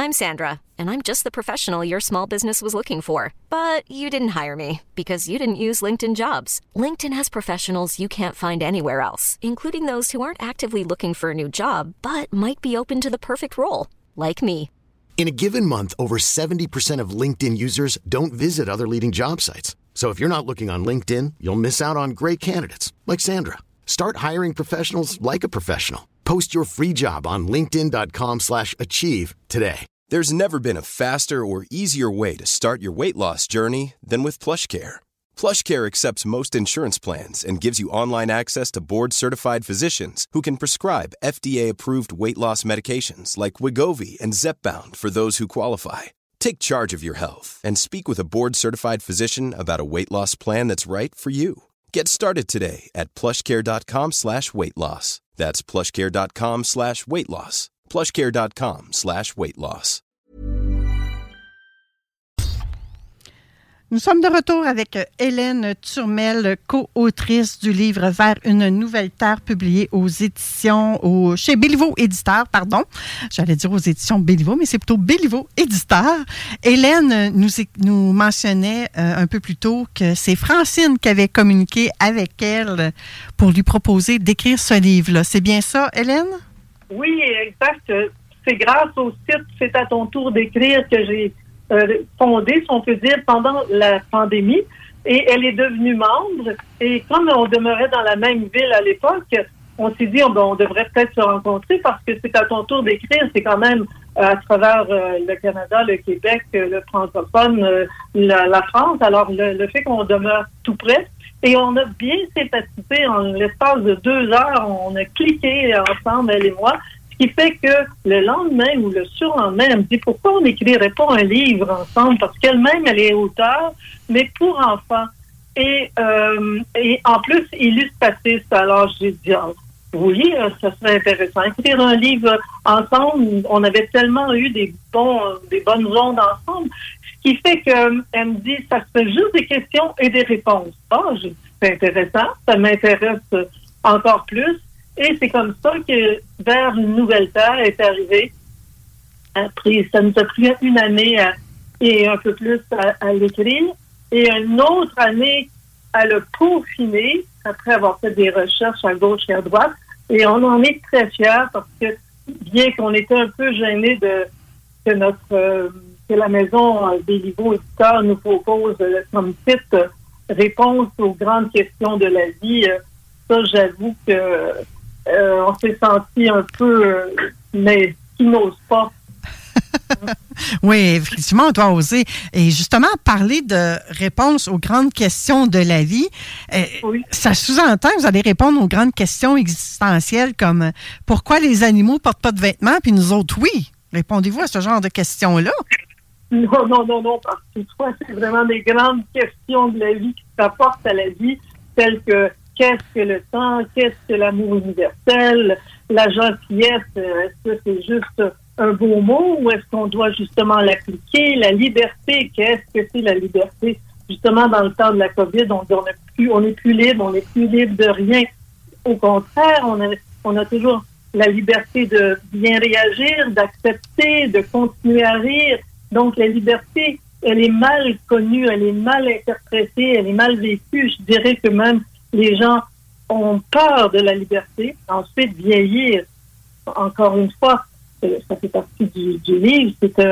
I'm Sandra, and I'm just the professional your small business was looking for. But you didn't hire me because you didn't use LinkedIn Jobs. LinkedIn has professionals you can't find anywhere else, including those who aren't actively looking for a new job, but might be open to the perfect role, like me. In a given month, over 70% of LinkedIn users don't visit other leading job sites. So if you're not looking on LinkedIn, you'll miss out on great candidates like Sandra. Start hiring professionals like a professional. Post your free job on linkedin.com/achieve today. There's never been a faster or easier way to start your weight loss journey than with PlushCare. PlushCare accepts most insurance plans and gives you online access to board-certified physicians who can prescribe FDA-approved weight loss medications like Wegovy and Zepbound for those who qualify. Take charge of your health and speak with a board-certified physician about a weight loss plan that's right for you. Get started today at plushcare.com/weight loss. That's plushcare.com/weight loss. plushcare.com/weight loss. Nous sommes de retour avec Hélène Turmel, co-autrice du livre Vers une nouvelle terre, publié aux éditions, chez Béliveau Éditeur, pardon. J'allais dire aux éditions Béliveau, mais c'est plutôt Béliveau Éditeur. Hélène nous mentionnait un peu plus tôt que c'est Francine qui avait communiqué avec elle pour lui proposer d'écrire ce livre-là. C'est bien ça, Hélène? Oui, exact. C'est grâce au site C'est à ton tour d'écrire que j'ai fondée, si on peut dire, pendant la pandémie. Et elle est devenue membre. Et comme on demeurait dans la même ville à l'époque, on s'est dit, on devrait peut-être se rencontrer parce que c'est à ton tour d'écrire. C'est quand même à travers le Canada, le Québec, le francophone, la France. Alors, le fait qu'on demeure tout près. Et on a bien sympathisé en l'espace de 2 heures. On a cliqué ensemble, elle et moi. Ce qui fait que le lendemain ou le surlendemain, elle me dit pourquoi on n'écrirait pas un livre ensemble? Parce qu'elle-même, elle est auteure, mais pour enfants. Et en plus, illustratrice. Alors, j'ai dit, oui, ça serait intéressant. Écrire un livre ensemble, on avait tellement eu des bonnes ondes ensemble. Ce qui fait qu'elle me dit, ça serait juste des questions et des réponses. J'ai dit, c'est intéressant, ça m'intéresse encore plus. Et c'est comme ça que Vers une nouvelle terre est arrivé. Après, ça nous a pris 1 année et un peu plus à l'écrire. Et une autre année à le peaufiner, après avoir fait des recherches à gauche et à droite. Et on en est très fiers parce que, bien qu'on était un peu gênés que la maison Béliveau Éditeur nous propose comme titre Réponse aux grandes questions de la vie, ça, j'avoue que on s'est senti un peu, mais qui n'ose pas. Oui, effectivement, on doit oser. Et justement, parler de réponse aux grandes questions de la vie, oui. Ça sous-entend que vous allez répondre aux grandes questions existentielles comme pourquoi les animaux portent pas de vêtements, puis nous autres, oui. Répondez-vous à ce genre de questions-là? Non, parce que toi, c'est vraiment des grandes questions de la vie qui s'apportent à la vie, telles que qu'est-ce que le temps, qu'est-ce que l'amour universel, la gentillesse, est-ce que c'est juste un beau mot ou est-ce qu'on doit justement l'appliquer, la liberté, qu'est-ce que c'est la liberté? Justement, dans le temps de la COVID, on n'est plus libre de rien. Au contraire, on a toujours la liberté de bien réagir, d'accepter, de continuer à rire. Donc, la liberté, elle est mal connue, elle est mal interprétée, elle est mal vécue. Je dirais que même les gens ont peur de la liberté. Ensuite, vieillir, encore une fois, ça fait partie du livre.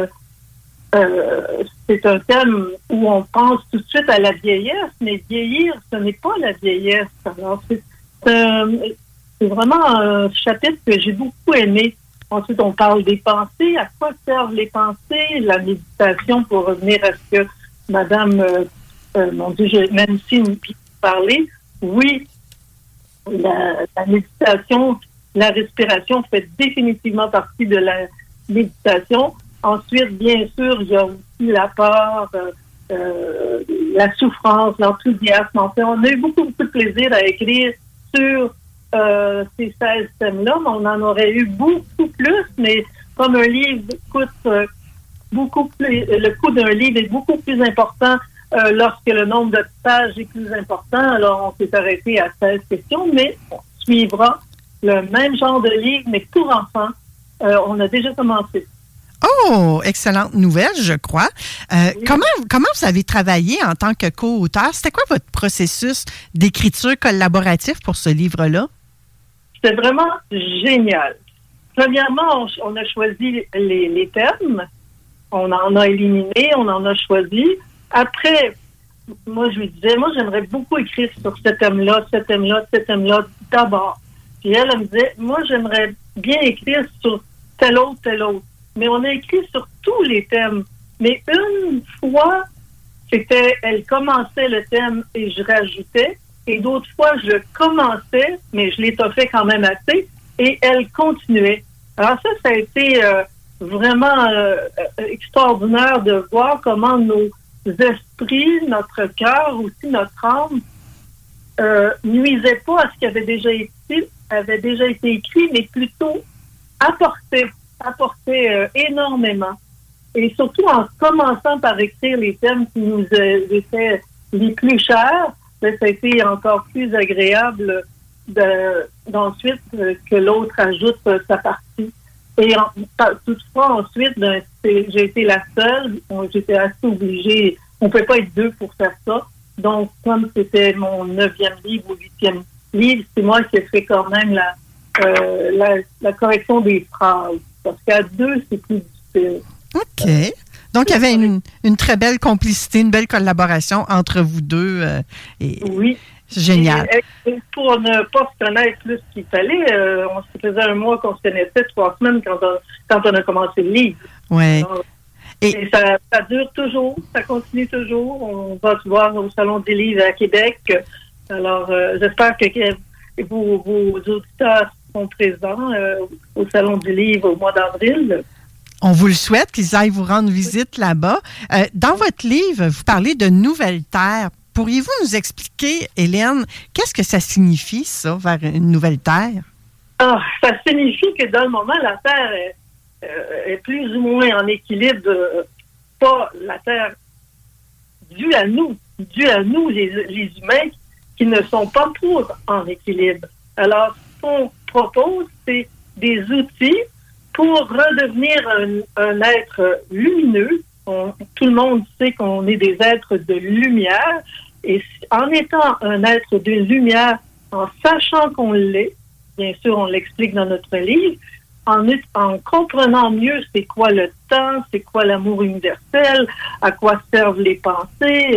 C'est un thème où on pense tout de suite à la vieillesse, mais vieillir, ce n'est pas la vieillesse. Alors, c'est vraiment un chapitre que j'ai beaucoup aimé. Ensuite, on parle des pensées. À quoi servent les pensées? La méditation, pour revenir à ce que Madame, même si nous parler, oui, la méditation, la respiration fait définitivement partie de la méditation. Ensuite, bien sûr, il y a aussi la peur, la souffrance, l'enthousiasme. En fait, on a eu beaucoup de plaisir à écrire sur ces 16 thèmes-là, mais on en aurait eu beaucoup plus, mais comme un livre coûte beaucoup plus, le coût d'un livre est beaucoup plus important lorsque le nombre de pages est plus important, alors on s'est arrêté à 16 questions, mais on suivra le même genre de livre, mais pour enfants. On a déjà commencé. Oh, excellente nouvelle, je crois. Oui. Comment vous avez travaillé en tant que co-auteur? C'était quoi votre processus d'écriture collaboratif pour ce livre-là? C'était vraiment génial. Premièrement, on a choisi les thèmes. On en a éliminé, on en a choisi. Après, moi, je lui disais, j'aimerais beaucoup écrire sur ce thème-là d'abord. Puis elle me disait, moi, j'aimerais bien écrire sur tel autre. Mais on a écrit sur tous les thèmes. Mais une fois, elle commençait le thème et je rajoutais. Et d'autres fois, je commençais, mais je l'étoffais quand même assez. Et elle continuait. Alors ça a été vraiment extraordinaire de voir comment nos esprits, notre cœur, aussi notre âme, nuisaient pas à ce qui avait déjà été écrit, mais plutôt apportait énormément. Et surtout en commençant par écrire les thèmes qui nous étaient les plus chers, ça a été encore plus agréable d'ensuite que l'autre ajoute sa partie. Et toutefois, ensuite, j'ai été la seule. J'étais assez obligée. On ne peut pas être deux pour faire ça. Donc, comme c'était mon 9e livre ou 8e livre, c'est moi qui ai fait quand même la correction des phrases. Parce qu'à deux, c'est plus difficile. OK. Donc, il y avait une très belle complicité, une belle collaboration entre vous deux. Oui. C'est génial. Et pour ne pas se connaître plus qu'il fallait, on se faisait un mois qu'on se connaissait, 3 semaines quand on a commencé le livre. Oui. Et ça dure toujours, ça continue toujours. On va se voir au Salon des livres à Québec. Alors, j'espère que vos auditeurs sont présents au Salon du livre au mois d'avril. On vous le souhaite qu'ils aillent vous rendre visite là-bas. Dans votre livre, vous parlez de nouvelle terre. Pourriez-vous nous expliquer, Hélène, qu'est-ce que ça signifie, ça, vers une nouvelle terre? Ça signifie que dans le moment, la terre est plus ou moins en équilibre, pas la terre due à nous les humains, qui ne sont pas trop en équilibre. Alors, ce qu'on propose, c'est des outils pour redevenir un être lumineux. Tout le monde sait qu'on est des êtres de lumière. Et en étant un être de lumière, en sachant qu'on l'est, bien sûr, on l'explique dans notre livre, en comprenant mieux c'est quoi le temps, c'est quoi l'amour universel, à quoi servent les pensées,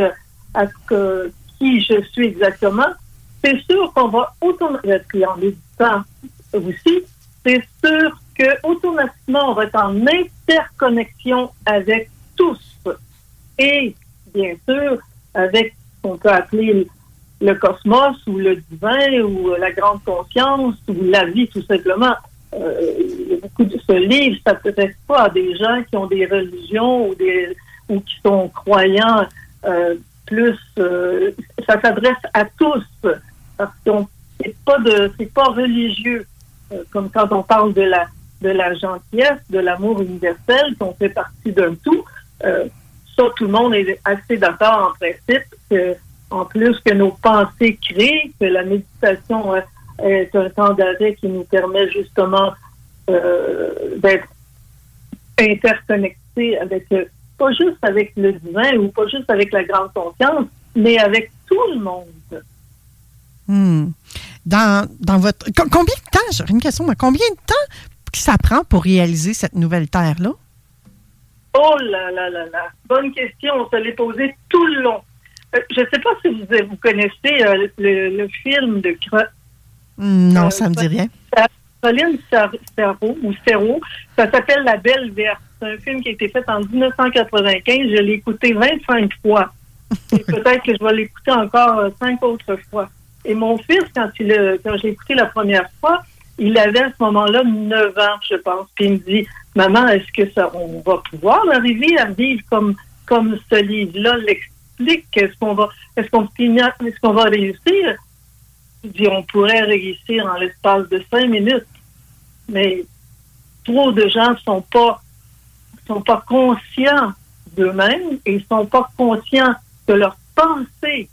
qui je suis exactement, c'est sûr qu'on va puis en méditant aussi, c'est sûr qu'automatiquement, on va être en interconnexion avec tous. Et, bien sûr, avec ce qu'on peut appeler le cosmos ou le divin ou la grande conscience ou la vie, tout simplement. Beaucoup de ce livre ne s'adresse pas à des gens qui ont des religions ou qui sont croyants ça s'adresse à tous parce que c'est pas religieux comme quand on parle de la gentillesse, de l'amour universel, qu'on fait partie d'un tout. Ça, tout le monde est assez d'accord en principe que, en plus que nos pensées créent, que la méditation est un temps d'arrêt qui nous permet justement d'être interconnectés avec pas juste avec le divin ou pas juste avec la grande conscience, mais avec tout le monde. Dans votre combien de temps, j'aurais une question, combien de temps ça prend pour réaliser cette nouvelle terre-là? Oh là là là là, bonne question, on se l'est posée tout le long. Je ne sais pas si vous connaissez le film de non, ça me dit rien. Pauline Serrault, ça s'appelle La Belle Verte. C'est un film qui a été fait en 1995. Je l'ai écouté 25 fois. Et peut-être que je vais l'écouter encore 5 autres fois. Et mon fils, quand j'ai écouté la première fois, il avait à ce moment-là 9 ans, je pense. Puis il me dit, maman, est-ce que on va pouvoir arriver à vivre comme ce livre-là l'explique? Est-ce qu'on va réussir? Je dis, on pourrait réussir en l'espace de 5 minutes. Mais trop de gens sont pas conscients d'eux-mêmes et sont pas conscients de leur pensée.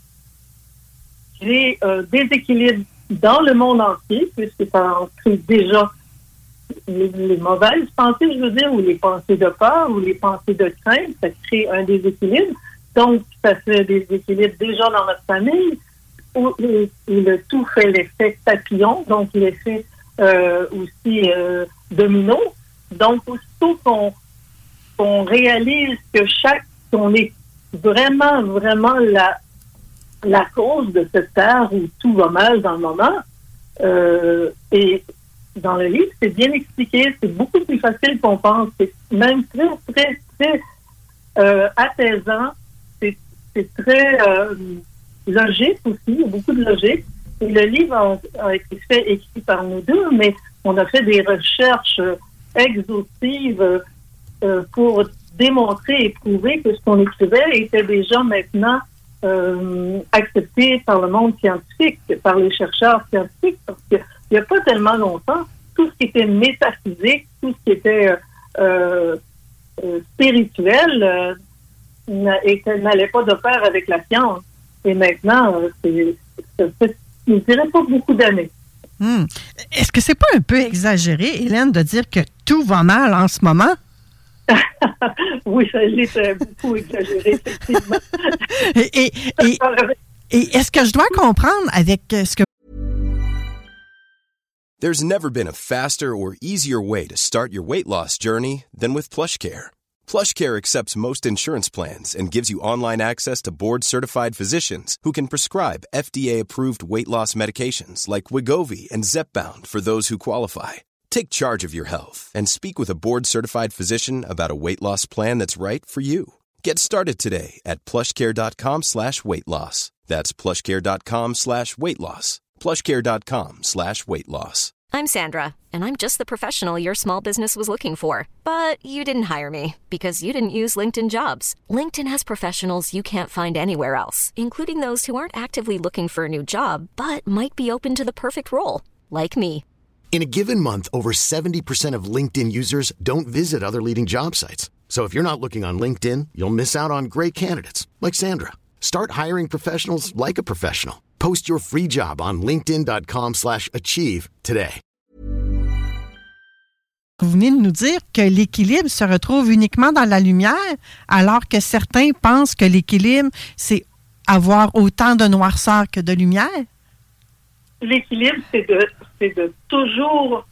J'ai un déséquilibre dans le monde entier, puisque ça en crée déjà les mauvaises pensées, je veux dire, ou les pensées de peur, ou les pensées de crainte, ça crée un déséquilibre. Donc, ça fait des déséquilibres déjà dans notre famille, où le tout fait l'effet papillon, donc l'effet aussi domino. Donc, aussitôt qu'on réalise que qu'on est vraiment, vraiment la cause de cette terre où tout va mal dans le moment, et dans le livre, c'est bien expliqué, c'est beaucoup plus facile qu'on pense, c'est même très, très, très apaisant, c'est très logique aussi, il y a beaucoup de logique. Et le livre a été écrit par nous deux, mais on a fait des recherches exhaustives pour démontrer et prouver que ce qu'on écrivait était déjà maintenant accepté par le monde scientifique, par les chercheurs scientifiques, parce qu'il n'y a pas tellement longtemps, tout ce qui était métaphysique, tout ce qui était spirituel n'allait pas de pair avec la science. Et maintenant, ça fait, je ne dirais pas beaucoup d'années. Est-ce que c'est pas un peu exagéré, Hélène, de dire que tout va mal en ce moment? Oui, ça l'est beaucoup exagéré, effectivement. Et est-ce que je dois comprendre avec ce que... There's never been a faster or easier way to start your weight loss journey than with PlushCare. PlushCare accepts most insurance plans and gives you online access to board-certified physicians who can prescribe FDA-approved weight loss medications like Wegovy and Zepbound for those who qualify. Take charge of your health and speak with a board-certified physician about a weight loss plan that's right for you. Get started today at plushcare.com/weight-loss. That's plushcare.com/weight-loss. plushcare.com/weight-loss. I'm Sandra, and I'm just the professional your small business was looking for. But you didn't hire me because you didn't use LinkedIn Jobs. LinkedIn has professionals you can't find anywhere else, including those who aren't actively looking for a new job, but might be open to the perfect role, like me. In a given month, over 70% of LinkedIn users don't visit other leading job sites. So if you're not looking on LinkedIn, you'll miss out on great candidates like Sandra. Start hiring professionals like a professional. Post your free job on linkedin.com/achieve today. Vous venez de nous dire que l'équilibre se retrouve uniquement dans la lumière, alors que certains pensent que l'équilibre, c'est avoir autant de noirceur que de lumière. L'équilibre, c'est de toujours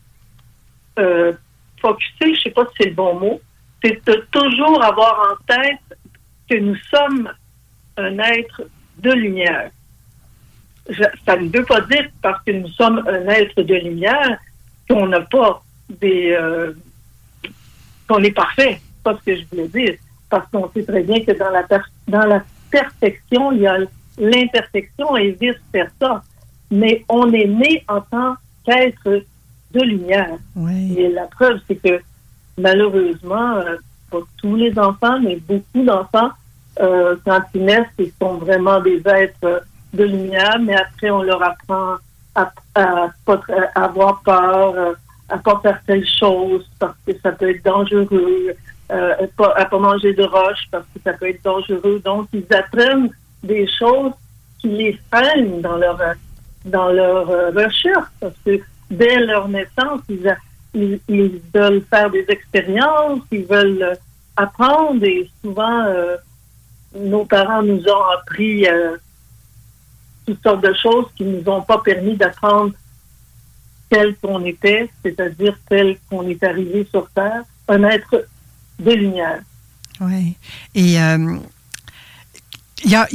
focusser, je ne sais pas si c'est le bon mot, c'est de toujours avoir en tête que nous sommes un être de lumière. Ça ne veut pas dire parce que nous sommes un être de lumière qu'on n'a pas qu'on est parfait. C'est pas ce que je voulais dire. Parce qu'on sait très bien que dans la perfection, il y a l'imperfection et vice-versa. Mais on est né en tant qu'être de lumière. Oui. Et la preuve, c'est que malheureusement, pas tous les enfants, mais beaucoup d'enfants, quand ils naissent, ils sont vraiment des êtres de lumière, mais après, on leur apprend à avoir peur, à pas faire telle chose parce que ça peut être dangereux, à pas manger de roche parce que ça peut être dangereux. Donc, ils apprennent des choses qui les freinent dans leur recherche parce que dès leur naissance, ils veulent faire des expériences, ils veulent apprendre et souvent, nos parents nous ont appris toutes sortes de choses qui ne nous ont pas permis d'apprendre tel qu'on était, c'est-à-dire tel qu'on est arrivé sur Terre, un être de lumière. Oui. Et il y a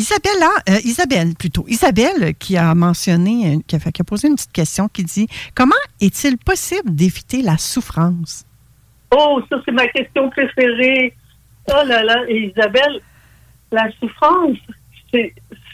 Isabelle qui a mentionné, qui a posé une petite question qui dit « Comment est-il possible d'éviter la souffrance? » Oh, ça c'est ma question préférée. Oh là là, et Isabelle, la souffrance, c'est...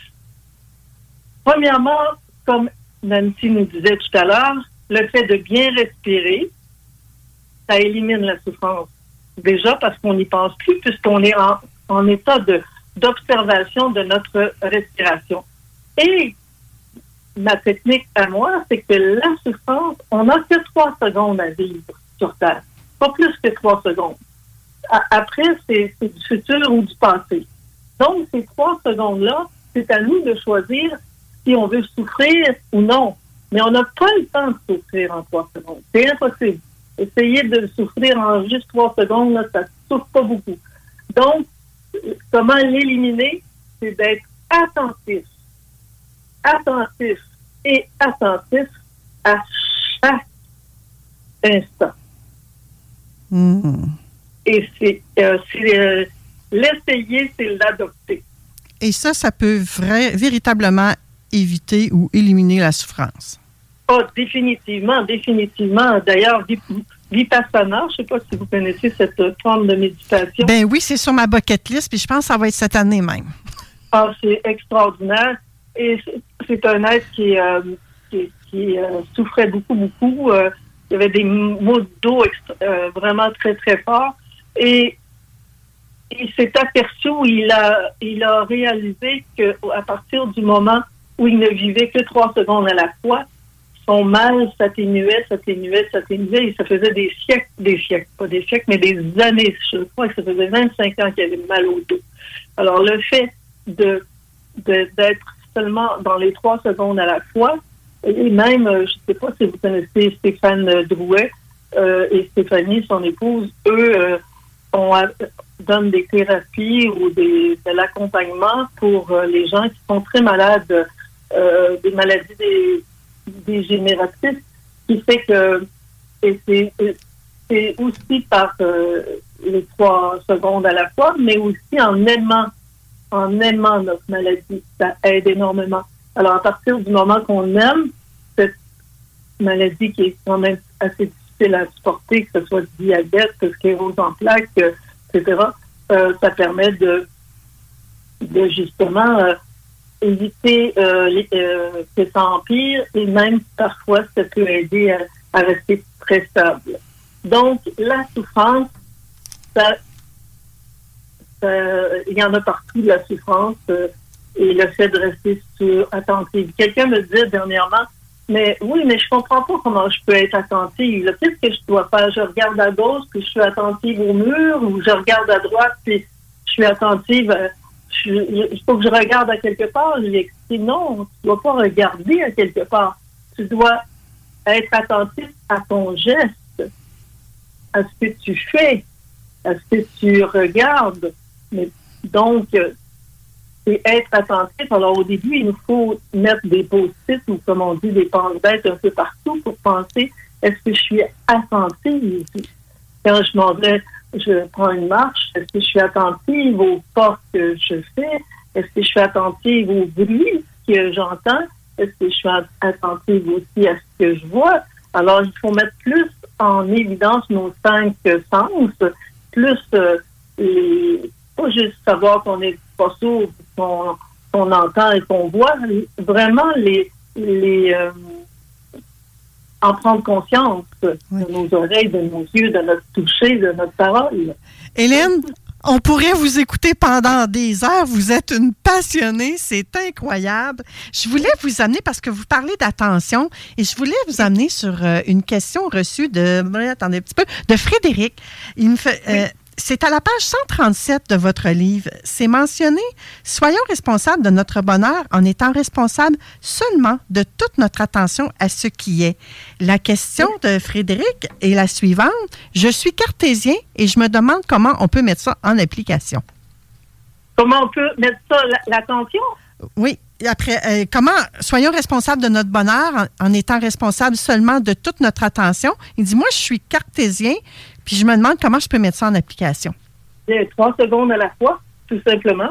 Premièrement, comme Nancy nous disait tout à l'heure, le fait de bien respirer, ça élimine la souffrance. Déjà parce qu'on n'y pense plus, puisqu'on est en état d'observation de notre respiration. Et ma technique à moi, c'est que la souffrance, on n'a que 3 secondes à vivre sur Terre. Pas plus que 3 secondes. Après, c'est du futur ou du passé. Donc, ces 3 secondes-là, c'est à nous de choisir si on veut souffrir ou non. Mais on n'a pas le temps de souffrir en 3 secondes. C'est impossible. Essayer de souffrir en juste 3 secondes, là, ça ne souffre pas beaucoup. Donc, comment l'éliminer? C'est d'être attentif à chaque instant. Et l'essayer, c'est l'adopter. Et ça peut véritablement éviter ou éliminer la souffrance. Oh, définitivement. D'ailleurs, Vipassana, je ne sais pas si vous connaissez cette forme de méditation. Ben oui, c'est sur ma bucket list, puis je pense que ça va être cette année même. Ah, c'est extraordinaire. Et c'est un être qui souffrait beaucoup. Il y avait des maux de dos vraiment très, très forts. Et il s'est aperçu, il a réalisé qu'à partir du moment où il ne vivait que 3 secondes à la fois, son mal s'atténuait, et ça faisait des siècles, pas des siècles, mais des années. Je crois que ça faisait 25 ans qu'il avait mal au dos. Alors, le fait d'être seulement dans les 3 secondes à la fois, et même, je ne sais pas si vous connaissez Stéphane Drouet et Stéphanie, son épouse, eux donnent des thérapies ou de l'accompagnement pour les gens qui sont très malades, des maladies dégénératives, qui fait que c'est aussi par les 3 secondes à la fois, mais aussi en aimant notre maladie. Ça aide énormément. Alors, à partir du moment qu'on aime cette maladie qui est quand même assez difficile à supporter, que ce soit diabète, sclérose en plaques, etc., ça permet de justement éviter que ça empire, et même parfois ça peut aider à rester très stable. Donc, la souffrance, il y en a partout de la souffrance, et le fait de rester attentive. Quelqu'un me disait dernièrement, mais je comprends pas comment je peux être attentive. Qu'est-ce que je dois faire? Je regarde à gauche, puis je suis attentive au mur, ou je regarde à droite, puis je suis attentive. Il faut que je regarde à quelque part. Je lui ai expliqué, non, tu ne dois pas regarder à quelque part. Tu dois être attentif à ton geste, à ce que tu fais, à ce que tu regardes. Mais donc, c'est être attentif. Alors, au début, il nous faut mettre des post-it ou, comme on dit, des penses-bêtes un peu partout pour penser, est-ce que je suis attentive? Quand je prends une marche, est-ce que je suis attentive aux pas que je fais? Est-ce que je suis attentive au bruit que j'entends? Est-ce que je suis attentive aussi à ce que je vois? Alors, il faut mettre plus en évidence nos 5 sens, plus pas juste savoir qu'on n'est pas sourd, qu'on entend et qu'on voit, vraiment en prendre conscience de nos oreilles, de nos yeux, de notre toucher, de notre parole. Hélène, on pourrait vous écouter pendant des heures. Vous êtes une passionnée, c'est incroyable. Je voulais vous amener, parce que vous parlez d'attention, et je voulais vous amener sur une question reçue de Frédéric. Il me fait... C'est à la page 137 de votre livre. C'est mentionné « Soyons responsables de notre bonheur en étant responsables seulement de toute notre attention à ce qui est. » La question de Frédéric est la suivante. « Je suis cartésien et je me demande comment on peut mettre ça en application. » Comment on peut mettre ça, l'attention? Oui. Après, comment soyons responsables de notre bonheur en étant responsables seulement de toute notre attention? Il dit « Moi, je suis cartésien. » Puis je me demande comment je peux mettre ça en application. 3 secondes à la fois, tout simplement.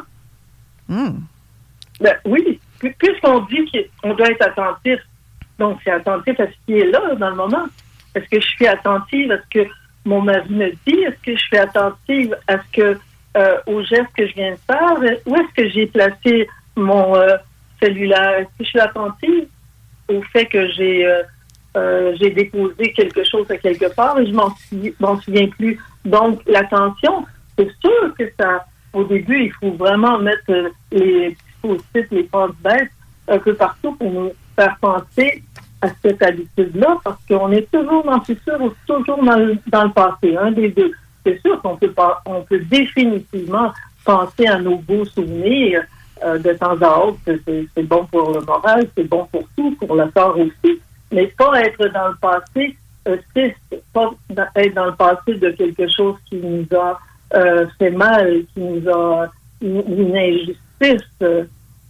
Ben, oui, puisqu'on dit qu'on doit être attentif, donc c'est attentif à ce qui est là, dans le moment. Est-ce que je suis attentive à ce que mon mari me dit? Est-ce que je suis attentive à ce que au geste que je viens de faire? Où est-ce que j'ai placé mon cellulaire? Est-ce que je suis attentive au fait que j'ai déposé quelque chose à quelque part et je m'en souviens plus. Donc, l'attention, c'est sûr que ça, au début, il faut vraiment mettre les post-it, les penses-bêtes un peu partout pour nous faire penser à cette habitude-là, parce qu'on est toujours dans le futur ou toujours dans le passé, un des deux. C'est sûr qu'on peut définitivement penser à nos beaux souvenirs de temps à autre. C'est bon pour le moral, c'est bon pour tout, pour le corps aussi. Mais pas être dans le passé triste, pas être dans le passé de quelque chose qui nous a fait mal, qui nous a une injustice.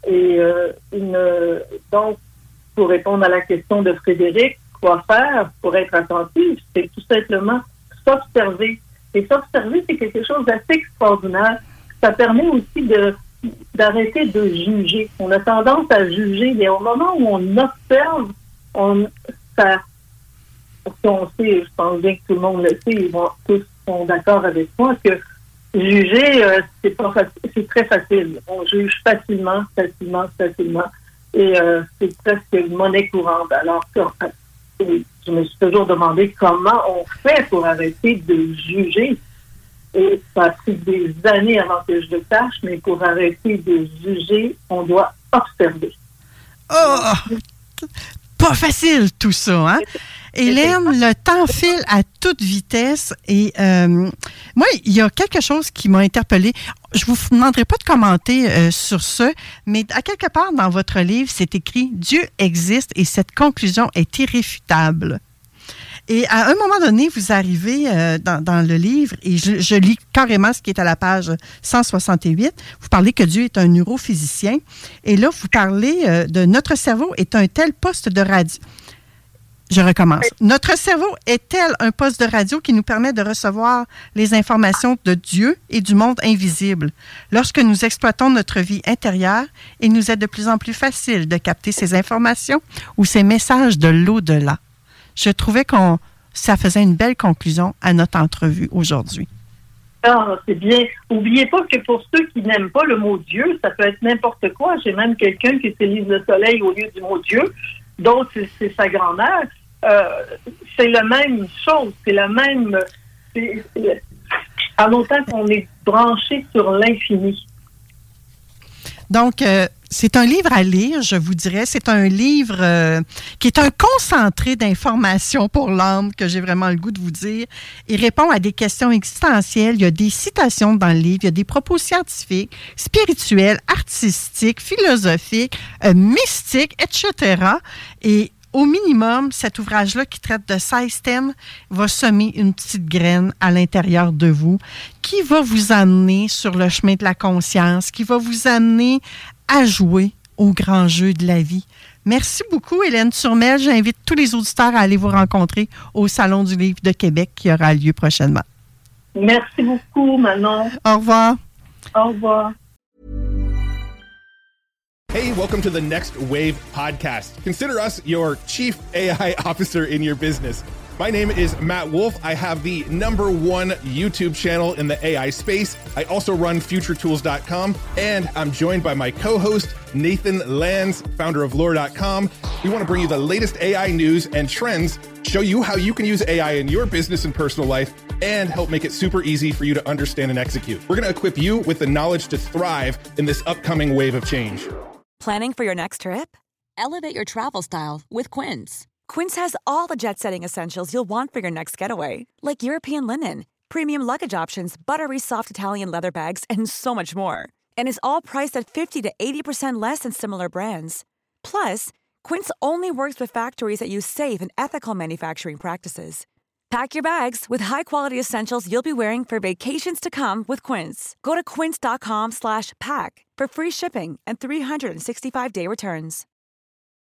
Donc, pour répondre à la question de Frédéric, quoi faire pour être attentif? C'est tout simplement s'observer. Et s'observer, c'est quelque chose d'assez extraordinaire. Ça permet aussi d'arrêter de juger. On a tendance à juger, mais au moment où on observe, on sait, je pense bien que tout le monde le sait, tous sont d'accord avec moi, que juger, c'est très facile. On juge facilement. Et c'est presque une monnaie courante. Alors que je me suis toujours demandé comment on fait pour arrêter de juger. Et ça a pris des années avant que je le sache, mais pour arrêter de juger, on doit observer. Oh! Pas facile tout ça, hein? Hélène, le temps file à toute vitesse et moi, il y a quelque chose qui m'a interpellée. Je vous demanderai pas de commenter sur ça, mais à quelque part dans votre livre, c'est écrit « Dieu existe et cette conclusion est irréfutable ». Et à un moment donné, vous arrivez dans le livre, et je lis carrément ce qui est à la page 168. Vous parlez que Dieu est un neurophysicien. Et là, vous parlez de notre cerveau est un tel poste de radio. Je recommence. Notre cerveau est tel un poste de radio qui nous permet de recevoir les informations de Dieu et du monde invisible. Lorsque nous exploitons notre vie intérieure, il nous est de plus en plus facile de capter ces informations ou ces messages de l'au-delà. Je trouvais ça faisait une belle conclusion à notre entrevue aujourd'hui. Ah, c'est bien. N'oubliez pas que pour ceux qui n'aiment pas le mot Dieu, ça peut être n'importe quoi. J'ai même quelqu'un qui utilise le soleil au lieu du mot Dieu. D'autres, c'est sa grand-mère. C'est la même chose. C'est la même... en autant qu'on est branché sur l'infini. Donc, c'est un livre à lire, je vous dirais. C'est un livre qui est un concentré d'informations pour l'âme, que j'ai vraiment le goût de vous dire. Il répond à des questions existentielles. Il y a des citations dans le livre. Il y a des propos scientifiques, spirituels, artistiques, philosophiques, mystiques, etc. Et au minimum, cet ouvrage-là qui traite de 16 thèmes va semer une petite graine à l'intérieur de vous qui va vous amener sur le chemin de la conscience, qui va vous amener à jouer au grand jeu de la vie. Merci beaucoup, Hélène Turmel. J'invite tous les auditeurs à aller vous rencontrer au Salon du Livre de Québec qui aura lieu prochainement. Merci beaucoup, Manon. Au revoir. Au revoir. Hey, welcome to the Next Wave podcast. Consider us your chief AI officer in your business. My name is Matt Wolf. I have the #1 YouTube channel in the AI space. I also run futuretools.com, and I'm joined by my co-host, Nathan Lands, founder of Lore.com. We want to bring you the latest AI news and trends, show you how you can use AI in your business and personal life, and help make it super easy for you to understand and execute. We're going to equip you with the knowledge to thrive in this upcoming wave of change. Planning for your next trip? Elevate your travel style with Quince. Quince has all the jet-setting essentials you'll want for your next getaway, like European linen, premium luggage options, buttery soft Italian leather bags, and so much more. And is all priced at 50 to 80% less than similar brands. Plus, Quince only works with factories that use safe and ethical manufacturing practices. Pack your bags with high-quality essentials you'll be wearing for vacations to come with Quince. Go to quince.com/pack for free shipping and 365-day returns.